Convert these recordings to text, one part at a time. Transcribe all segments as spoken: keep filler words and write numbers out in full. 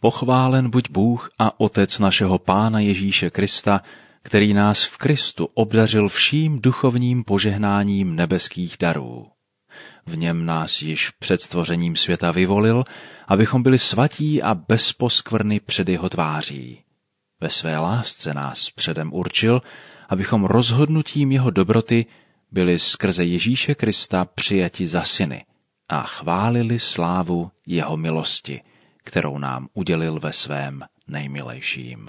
Pochválen buď Bůh a Otec našeho Pána Ježíše Krista, který nás v Kristu obdařil vším duchovním požehnáním nebeských darů. V něm nás již před stvořením světa vyvolil, abychom byli svatí a bez poskvrny před jeho tváří. Ve své lásce nás předem určil, abychom rozhodnutím jeho dobroty byli skrze Ježíše Krista přijati za syny a chválili slávu jeho milosti, kterou nám udělil ve svém nejmilejším.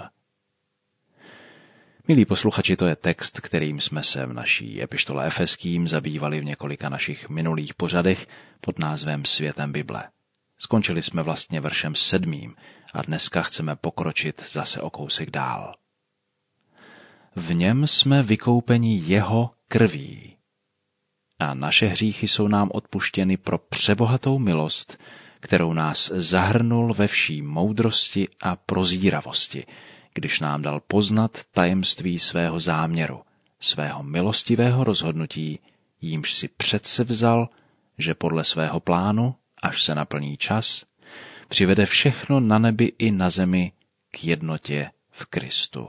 Milí posluchači, to je text, kterým jsme se v naší epištole Efeským zabývali v několika našich minulých pořadech pod názvem Světem Bible. Skončili jsme vlastně veršem sedmým a dneska chceme pokročit zase o kousek dál. V něm jsme vykoupeni jeho krví. A naše hříchy jsou nám odpuštěny pro přebohatou milost, kterou nás zahrnul ve vší moudrosti a prozíravosti, když nám dal poznat tajemství svého záměru, svého milostivého rozhodnutí, jímž si předsevzal, že podle svého plánu, až se naplní čas, přivede všechno na nebi i na zemi k jednotě v Kristu.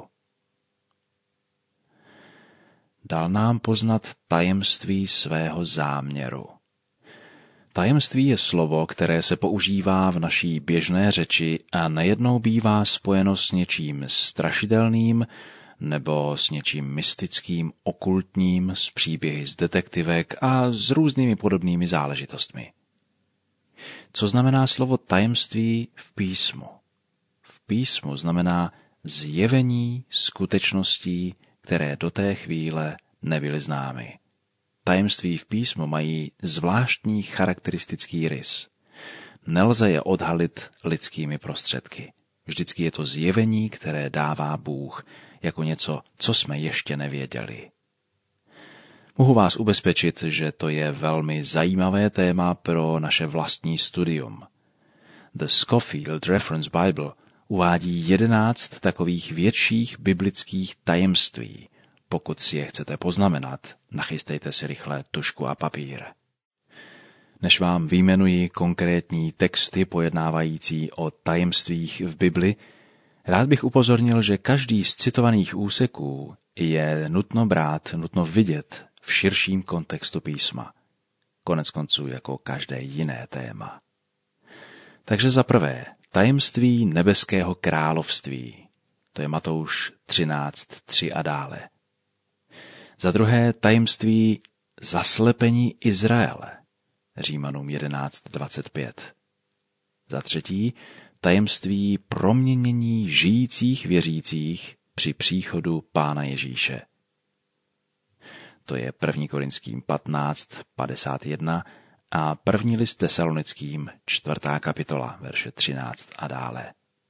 Dal nám poznat tajemství svého záměru. Tajemství je slovo, které se používá v naší běžné řeči a nejednou bývá spojeno s něčím strašidelným nebo s něčím mystickým, okultním, s příběhy z detektivek a s různými podobnými záležitostmi. Co znamená slovo tajemství v písmu? V písmu znamená zjevení skutečností, které do té chvíle nebyly známy. Tajemství v písmu mají zvláštní charakteristický rys. Nelze je odhalit lidskými prostředky. Vždycky je to zjevení, které dává Bůh, jako něco, co jsme ještě nevěděli. Mohu vás ubezpečit, že to je velmi zajímavé téma pro naše vlastní studium. The Scofield Reference Bible uvádí jedenáct takových větších biblických tajemství. Pokud si je chcete poznamenat, nachystejte si rychle tužku a papír. Než vám vyjmenuji konkrétní texty pojednávající o tajemstvích v Bibli, rád bych upozornil, že každý z citovaných úseků je nutno brát, nutno vidět v širším kontextu písma. Konec konců jako každé jiné téma. Takže za prvé, tajemství nebeského království. To je Matouš třináct tři a dále. Za druhé, tajemství zaslepení Izraele. Římanům jedenáct dvacet pět. Za třetí, tajemství proměnění žijících věřících při příchodu Pána Ježíše. To je první Korinským patnáct padesát jedna a první list Tesalonickým čtvrtá kapitola, verše třináct a dále.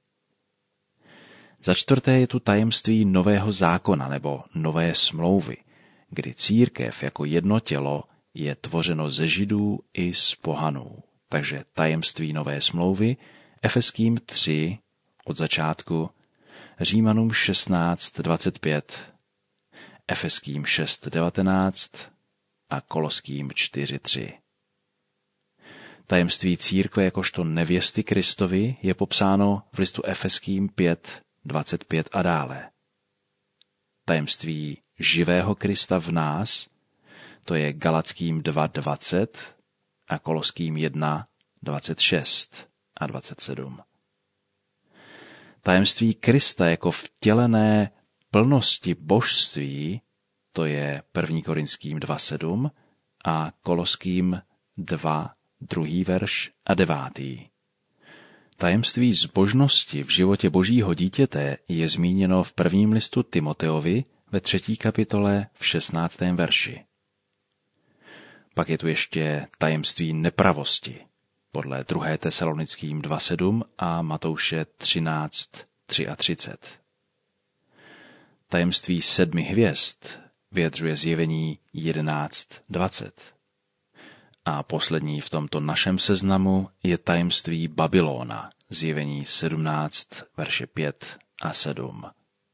Za čtvrté je tu tajemství nového zákona nebo nové smlouvy, kdy církev jako jedno tělo je tvořeno ze Židů i z pohanů. Takže tajemství nové smlouvy, Efeským tři od začátku, Římanům šestnáct dvacet pět, Efeským šest devatenáct a Koloským čtyři tři. Tajemství církve jakožto nevěsty Kristovi je popsáno v listu Efeským pět dvacet pět a dále. Tajemství živého Krista v nás, to je Galackým dva dvacet a Koloským jedna dvacet šest a dvacet sedm. Tajemství Krista jako vtělené plnosti božství, to je první Korinským dva sedm a Koloským dva, druhý verš a devátý. Tajemství zbožnosti v životě božího dítěte je zmíněno v prvním listu Timoteovi ve třetí kapitole v šestnáctém verši. Pak je tu ještě tajemství nepravosti podle druhé Tesalonickým dva sedm a Matouše třináct třicet tři. Tajemství sedmi hvězd vyjadřuje zjevení jedenáct dvacet. A poslední v tomto našem seznamu je tajemství Babylona, zjevení sedmnáct, verše pět a sedm.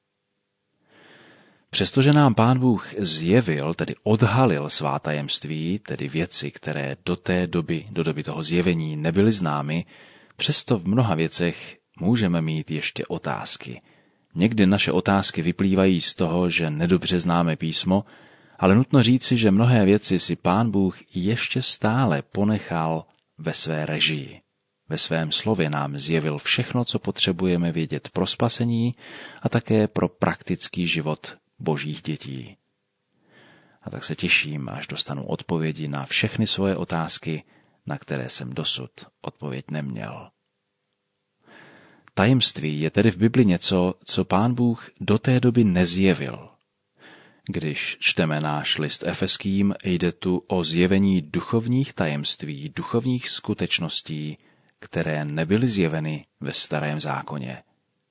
Přestože nám Pán Bůh zjevil, tedy odhalil svá tajemství, tedy věci, které do té doby, do doby toho zjevení nebyly známy, přesto v mnoha věcech můžeme mít ještě otázky. Někdy naše otázky vyplývají z toho, že nedobře známe písmo, ale nutno říci, že mnohé věci si Pán Bůh ještě stále ponechal ve své režii. Ve svém slově nám zjevil všechno, co potřebujeme vědět pro spasení a také pro praktický život Božích dětí. A tak se těším, až dostanu odpovědi na všechny svoje otázky, na které jsem dosud odpověď neměl. Tajemství je tedy v Bibli něco, co Pán Bůh do té doby nezjevil. Když čteme náš list Efeským, jde tu o zjevení duchovních tajemství, duchovních skutečností, které nebyly zjeveny ve Starém zákoně.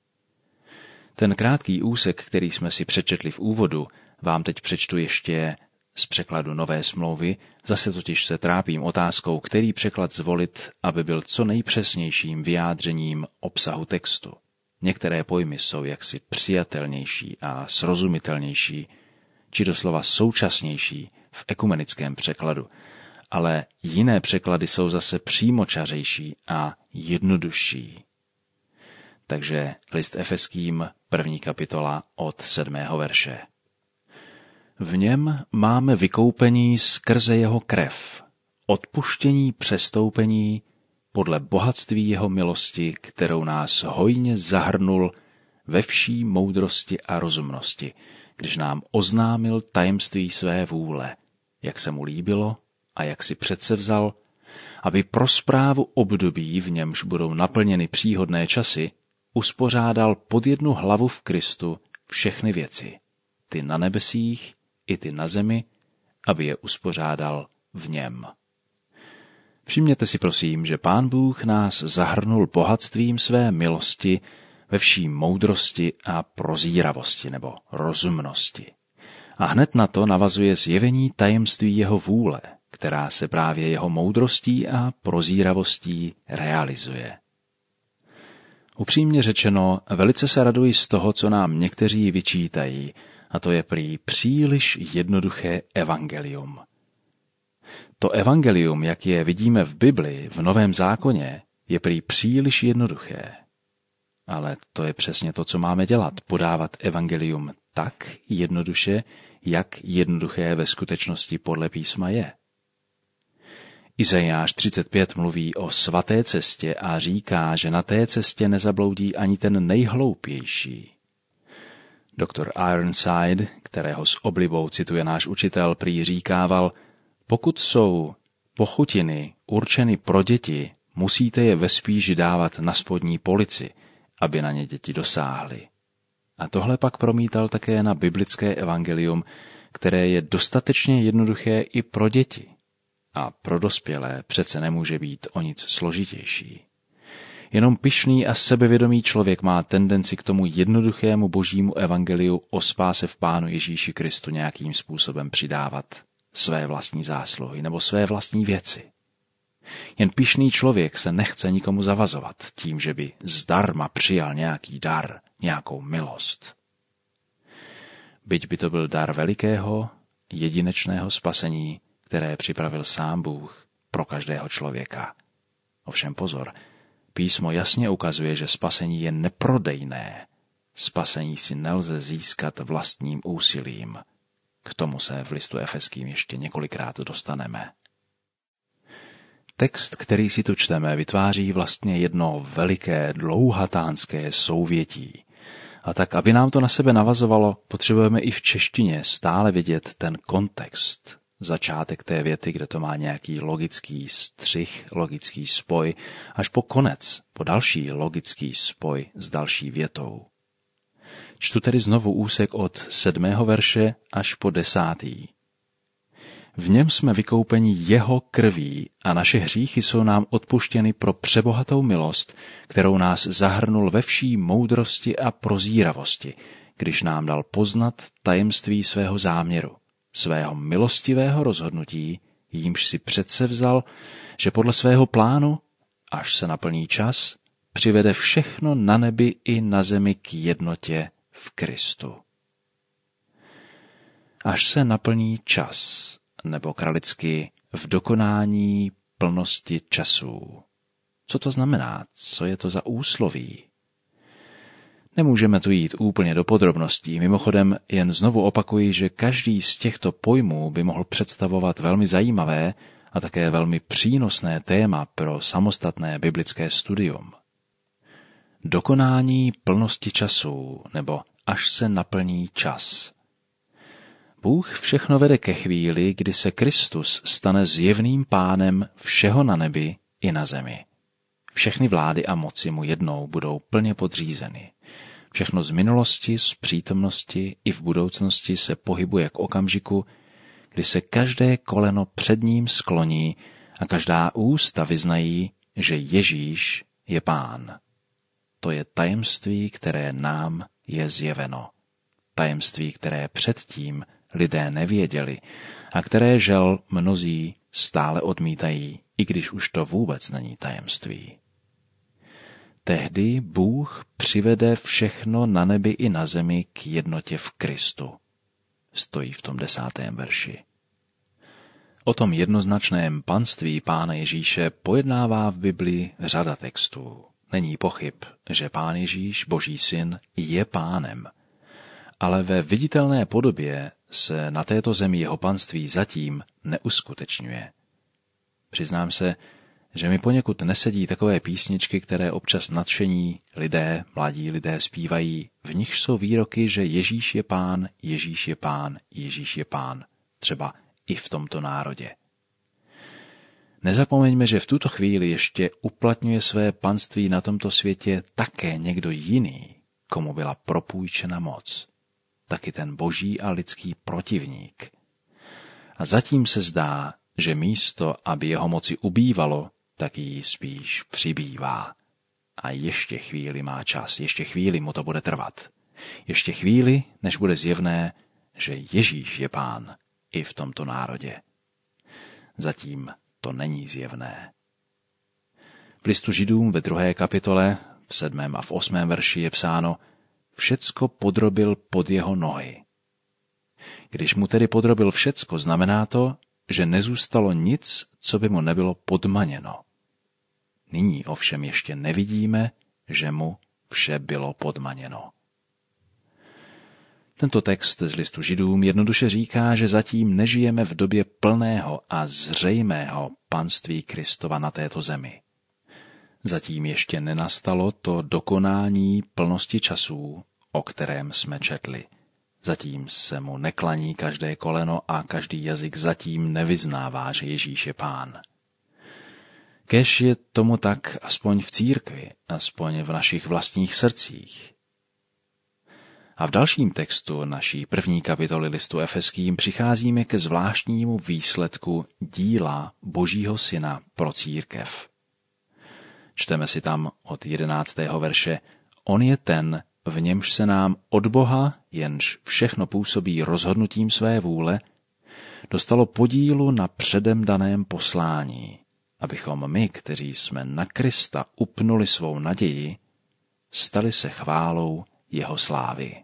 Ten krátký úsek, který jsme si přečetli v úvodu, vám teď přečtu ještě z překladu Nové smlouvy, zase totiž se trápím otázkou, který překlad zvolit, aby byl co nejpřesnějším vyjádřením obsahu textu. Některé pojmy jsou jaksi přijatelnější a srozumitelnější, či doslova současnější v ekumenickém překladu, ale jiné překlady jsou zase přímočařejší a jednodušší. Takže list Efeským, první kapitola od sedmého verše. V něm máme vykoupení skrze jeho krev, odpuštění přestoupení podle bohatství jeho milosti, kterou nás hojně zahrnul ve vší moudrosti a rozumnosti, když nám oznámil tajemství své vůle, jak se mu líbilo a jak si předsevzal, aby pro správu období, v němž budou naplněny příhodné časy, uspořádal pod jednu hlavu v Kristu všechny věci, ty na nebesích i ty na zemi, aby je uspořádal v něm. Všimněte si prosím, že Pán Bůh nás zahrnul bohatstvím své milosti ve vší moudrosti a prozíravosti nebo rozumnosti. A hned na to navazuje zjevení tajemství jeho vůle, která se právě jeho moudrostí a prozíravostí realizuje. Upřímně řečeno, velice se raduji z toho, co nám někteří vyčítají, a to je prý příliš jednoduché evangelium. To evangelium, jak je vidíme v Bibli, v Novém zákoně, je prý příliš jednoduché. Ale to je přesně to, co máme dělat, podávat evangelium tak jednoduše, jak jednoduché ve skutečnosti podle písma je. Izajáš třicet pět mluví o svaté cestě a říká, že na té cestě nezabloudí ani ten nejhloupější. Doktor Ironside, kterého s oblibou cituje náš učitel, prý říkával, pokud jsou pochutiny určeny pro děti, musíte je vespíš dávat na spodní polici, aby na ně děti dosáhly. A tohle pak promítal také na biblické evangelium, které je dostatečně jednoduché i pro děti. A pro dospělé přece nemůže být o nic složitější. Jenom pyšný a sebevědomý člověk má tendenci k tomu jednoduchému božímu evangeliu o spáse v Pánu Ježíši Kristu nějakým způsobem přidávat své vlastní zásluhy nebo své vlastní věci. Jen pyšný člověk se nechce nikomu zavazovat tím, že by zdarma přijal nějaký dar, nějakou milost. Byť by to byl dar velikého, jedinečného spasení, které připravil sám Bůh pro každého člověka. Ovšem pozor, písmo jasně ukazuje, že spasení je neprodejné. Spasení si nelze získat vlastním úsilím. K tomu se v listu Efeským ještě několikrát dostaneme. Text, který si tu čteme, vytváří vlastně jedno veliké dlouhatánské souvětí. A tak, aby nám to na sebe navazovalo, potřebujeme i v češtině stále vidět ten kontext. Začátek té věty, kde to má nějaký logický střih, logický spoj, až po konec, po další logický spoj s další větou. Čtu tedy znovu úsek od sedmého verše až po desátý. V něm jsme vykoupeni jeho krví a naše hříchy jsou nám odpuštěny pro přebohatou milost, kterou nás zahrnul ve vší moudrosti a prozíravosti, když nám dal poznat tajemství svého záměru, svého milostivého rozhodnutí, jímž si předsevzal, že podle svého plánu, až se naplní čas, přivede všechno na nebi i na zemi k jednotě v Kristu. Až se naplní čas, nebo kralicky v dokonání plnosti časů. Co to znamená? Co je to za úsloví? Nemůžeme tu jít úplně do podrobností, mimochodem jen znovu opakuji, že každý z těchto pojmů by mohl představovat velmi zajímavé a také velmi přínosné téma pro samostatné biblické studium. Dokonání plnosti času, nebo až se naplní čas. Bůh všechno vede ke chvíli, kdy se Kristus stane zjevným pánem všeho na nebi i na zemi. Všechny vlády a moci mu jednou budou plně podřízeny. Všechno z minulosti, z přítomnosti i v budoucnosti se pohybuje k okamžiku, kdy se každé koleno před ním skloní a každá ústa vyznají, že Ježíš je Pán. To je tajemství, které nám je zjeveno. Tajemství, které předtím lidé nevěděli a které žel mnozí stále odmítají, i když už to vůbec není tajemství. Tehdy Bůh přivede všechno na nebi i na zemi k jednotě v Kristu. Stojí v tom desátém verši. O tom jednoznačném panství Pána Ježíše pojednává v Biblii řada textů. Není pochyb, že Pán Ježíš, Boží syn, je pánem. Ale ve viditelné podobě se na této zemi jeho panství zatím neuskutečňuje. Přiznám se, že mi poněkud nesedí takové písničky, které občas nadšení lidé, mladí lidé zpívají, v nichž jsou výroky, že Ježíš je Pán, Ježíš je Pán, Ježíš je Pán, třeba i v tomto národě. Nezapomeňme, že v tuto chvíli ještě uplatňuje své panství na tomto světě také někdo jiný, komu byla propůjčena moc. Taky ten boží a lidský protivník. A zatím se zdá, že místo, aby jeho moci ubývalo, tak jí spíš přibývá. A ještě chvíli má čas, ještě chvíli mu to bude trvat. Ještě chvíli, než bude zjevné, že Ježíš je Pán i v tomto národě. Zatím to není zjevné. V listu Židům ve druhé kapitole, v sedmém a v osmém verši je psáno: všecko podrobil pod jeho nohy. Když mu tedy podrobil všecko, znamená to, že nezůstalo nic, co by mu nebylo podmaněno. Nyní ovšem ještě nevidíme, že mu vše bylo podmaněno. Tento text z listu Židům jednoduše říká, že zatím nežijeme v době plného a zřejmého panství Kristova na této zemi. Zatím ještě nenastalo to dokonání plnosti časů, o kterém jsme četli. Zatím se mu neklaní každé koleno a každý jazyk zatím nevyznává, že Ježíš je Pán. Kéž je tomu tak aspoň v církvi, aspoň v našich vlastních srdcích. A v dalším textu naší první kapitoly listu Efeským přicházíme ke zvláštnímu výsledku díla Božího Syna pro církev. Čteme si tam od jedenáctého verše: On je ten, v němž se nám od Boha, jenž všechno působí rozhodnutím své vůle, dostalo podílu na předem daném poslání, abychom my, kteří jsme na Krista upnuli svou naději, stali se chválou jeho slávy.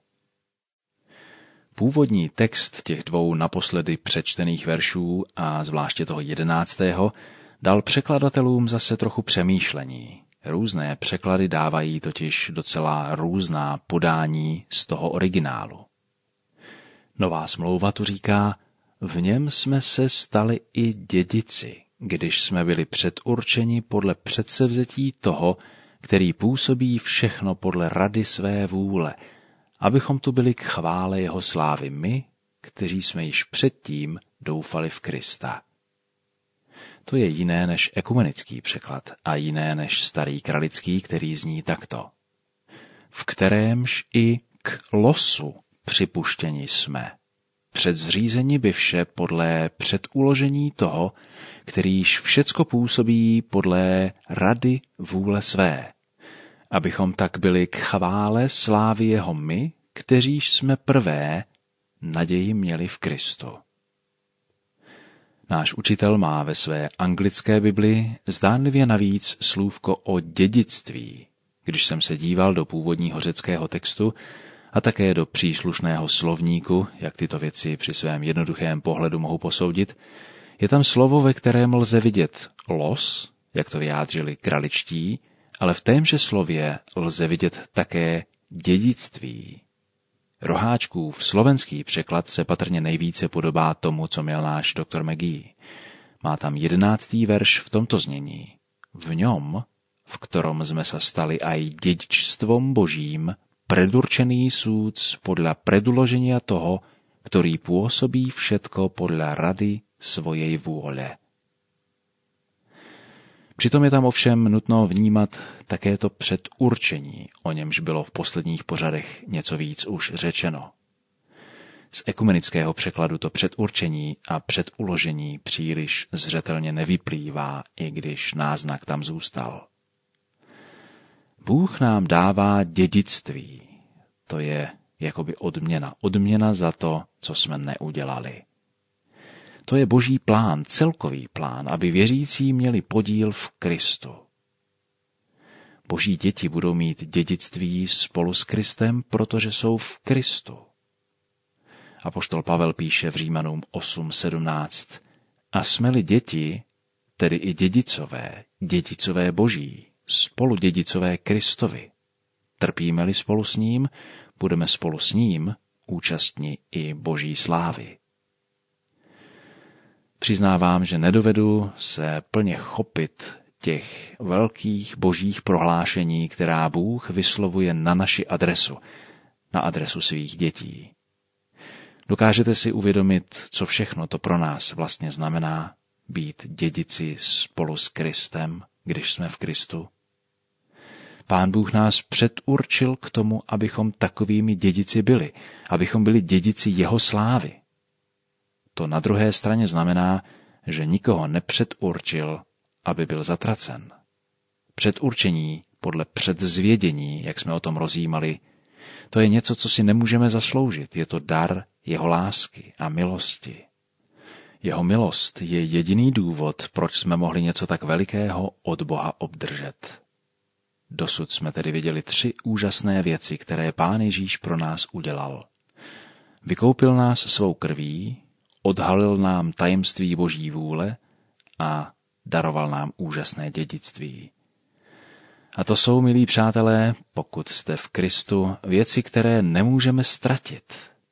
Původní text těch dvou naposledy přečtených veršů a zvláště toho jedenáctého dal překladatelům zase trochu přemýšlení. Různé překlady dávají totiž docela různá podání z toho originálu. Nová smlouva tu říká: v něm jsme se stali i dědici, když jsme byli předurčeni podle předsevzetí toho, který působí všechno podle rady své vůle, abychom tu byli k chvále jeho slávy my, kteří jsme již předtím doufali v Krista. To je jiné než ekumenický překlad a jiné než starý kralický, který zní takto: v kterémž i k losu připuštěni jsme, před zřízení byvše podle předuložení toho, kterýž všecko působí podle rady vůle své, abychom tak byli k chvále slávy jeho my, kteříž jsme prvé naději měli v Kristu. Náš učitel má ve své anglické Bibli zdánlivě navíc slůvko o dědictví. Když jsem se díval do původního řeckého textu a také do příslušného slovníku, jak tyto věci při svém jednoduchém pohledu mohu posoudit, je tam slovo, ve kterém lze vidět los, jak to vyjádřili kraličtí, ale v témže slově lze vidět také dědictví. Roháčkův slovenský překlad se patrně nejvíce podobá tomu, co měl náš doktor McGee. Má tam jedenáctý verš v tomto znění. V ňom, v ktorom sme sa stali aj dedičstvom Božím, predurčený súc podľa predloženia toho, ktorý pôsobí všetko podľa rady svojej vôle. Přitom je tam ovšem nutno vnímat také to předurčení, o němž bylo v posledních pořadech něco víc už řečeno. Z ekumenického překladu to předurčení a předuložení příliš zřetelně nevyplývá, i když náznak tam zůstal. Bůh nám dává dědictví, to je jakoby odměna, odměna za to, co jsme neudělali. To je Boží plán, celkový plán, aby věřící měli podíl v Kristu. Boží děti budou mít dědictví spolu s Kristem, protože jsou v Kristu. Apoštol Pavel píše v Římanům osm sedmnáct. A jsme-li děti, tedy i dědicové, dědicové Boží, spolu dědicové Kristovi. Trpíme-li spolu s ním, budeme spolu s ním účastni i Boží slávy. Přiznávám, že nedovedu se plně chopit těch velkých božích prohlášení, která Bůh vyslovuje na naši adresu, na adresu svých dětí. Dokážete si uvědomit, co všechno to pro nás vlastně znamená být dědici spolu s Kristem, když jsme v Kristu? Pán Bůh nás předurčil k tomu, abychom takovými dědici byli, abychom byli dědici jeho slávy. To na druhé straně znamená, že nikoho nepředurčil, aby byl zatracen. Předurčení podle předzvědění, jak jsme o tom rozjímali, to je něco, co si nemůžeme zasloužit. Je to dar jeho lásky a milosti. Jeho milost je jediný důvod, proč jsme mohli něco tak velikého od Boha obdržet. Dosud jsme tedy viděli tři úžasné věci, které Pán Ježíš pro nás udělal. Vykoupil nás svou krví, odhalil nám tajemství Boží vůle a daroval nám úžasné dědictví. A to jsou, milí přátelé, pokud jste v Kristu, věci, které nemůžeme ztratit.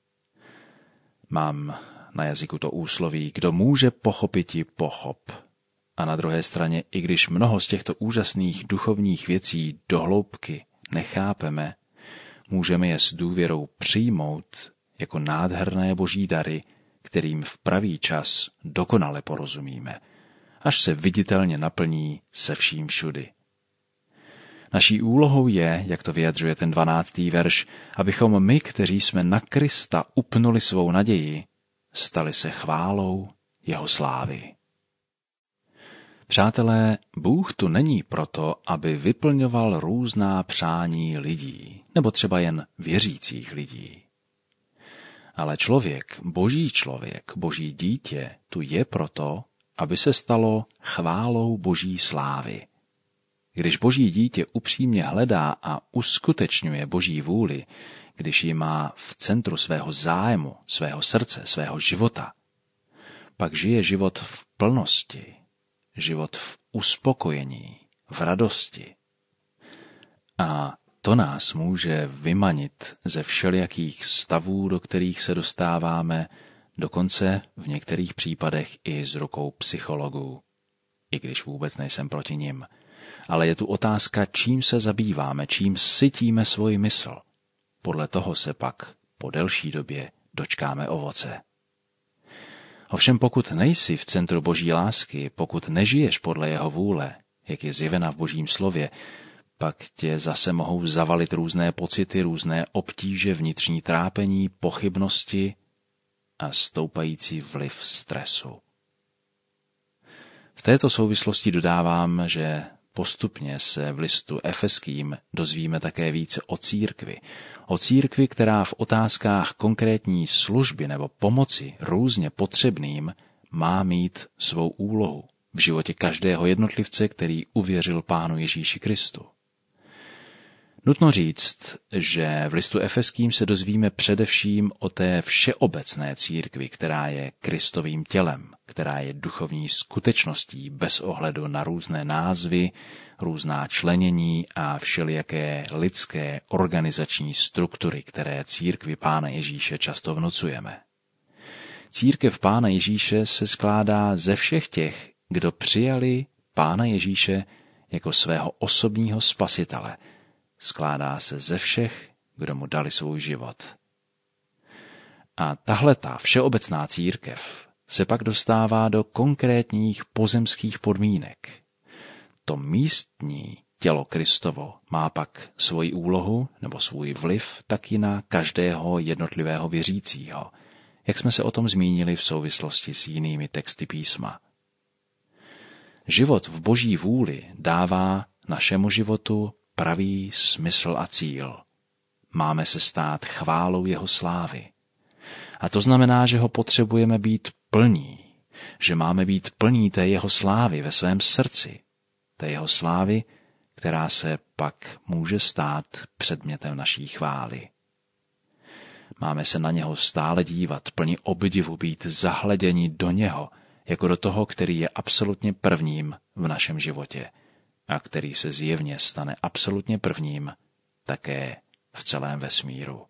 Mám na jazyku to úsloví, kdo může pochopiti pochop. A na druhé straně, i když mnoho z těchto úžasných duchovních věcí do hloubky nechápeme, můžeme je s důvěrou přijmout jako nádherné boží dary, kterým v pravý čas dokonale porozumíme, až se viditelně naplní se vším všudy. Naší úlohou je, jak to vyjadřuje ten dvanáctý verš, abychom my, kteří jsme na Krista upnuli svou naději, stali se chválou jeho slávy. Přátelé, Bůh tu není proto, aby vyplňoval různá přání lidí, nebo třeba jen věřících lidí. Ale člověk, boží člověk, boží dítě, tu je proto, aby se stalo chválou boží slávy. Když boží dítě upřímně hledá a uskutečňuje boží vůli, když ji má v centru svého zájmu, svého srdce, svého života, pak žije život v plnosti, život v uspokojení, v radosti. A to nás může vymanit ze všelijakých stavů, do kterých se dostáváme, dokonce v některých případech i z rukou psychologů, i když vůbec nejsem proti nim. Ale je tu otázka, čím se zabýváme, čím sytíme svůj mysl. Podle toho se pak po delší době dočkáme ovoce. Ovšem pokud nejsi v centru boží lásky, pokud nežiješ podle jeho vůle, jak je zjevena v božím slově, pak tě zase mohou zavalit různé pocity, různé obtíže, vnitřní trápení, pochybnosti a stoupající vliv stresu. V této souvislosti dodávám, že postupně se v listu Efeským dozvíme také více o církvi. O církvi, která v otázkách konkrétní služby nebo pomoci různě potřebným má mít svou úlohu v životě každého jednotlivce, který uvěřil Pánu Ježíši Kristu. Nutno říct, že v listu Efeským se dozvíme především o té všeobecné církvi, která je Kristovým tělem, která je duchovní skutečností bez ohledu na různé názvy, různá členění a všelijaké lidské organizační struktury, které církvi Pána Ježíše často vnucujeme. Církev Pána Ježíše se skládá ze všech těch, kdo přijali Pána Ježíše jako svého osobního spasitele. Skládá se ze všech, kdo mu dali svůj život. A tahleta všeobecná církev se pak dostává do konkrétních pozemských podmínek. To místní tělo Kristovo má pak svoji úlohu nebo svůj vliv taky na každého jednotlivého věřícího, jak jsme se o tom zmínili v souvislosti s jinými texty písma. Život v Boží vůli dává našemu životu pravý smysl a cíl. Máme se stát chválou jeho slávy. A to znamená, že ho potřebujeme být plní, že máme být plní té jeho slávy ve svém srdci, té jeho slávy, která se pak může stát předmětem naší chvály. Máme se na něho stále dívat, plni obdivu, být zahleděni do něho, jako do toho, který je absolutně prvním v našem životě a který se zjevně stane absolutně prvním také v celém vesmíru.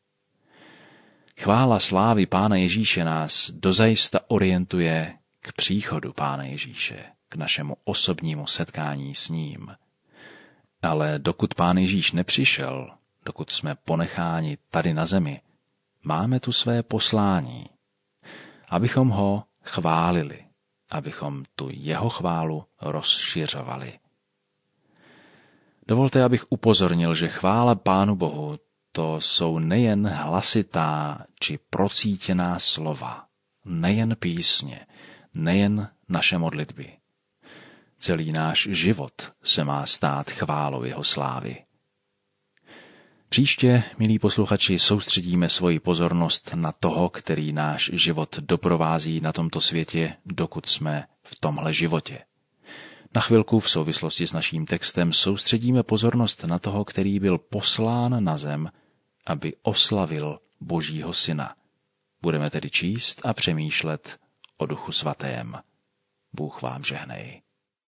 Chvála slávy Pána Ježíše nás dozajista orientuje k příchodu Pána Ježíše, k našemu osobnímu setkání s ním. Ale dokud Pán Ježíš nepřišel, dokud jsme ponecháni tady na zemi, máme tu své poslání, abychom ho chválili, abychom tu jeho chválu rozšiřovali. Dovolte, abych upozornil, že chvála Pánu Bohu to jsou nejen hlasitá či procítěná slova, nejen písně, nejen naše modlitby. Celý náš život se má stát chválou jeho slávy. Příště, milí posluchači, soustředíme svoji pozornost na toho, který náš život doprovází na tomto světě, dokud jsme v tomhle životě. Na chvilku v souvislosti s naším textem soustředíme pozornost na toho, který byl poslán na zem, aby oslavil Božího syna. Budeme tedy číst a přemýšlet o Duchu svatém. Bůh vám žehnej.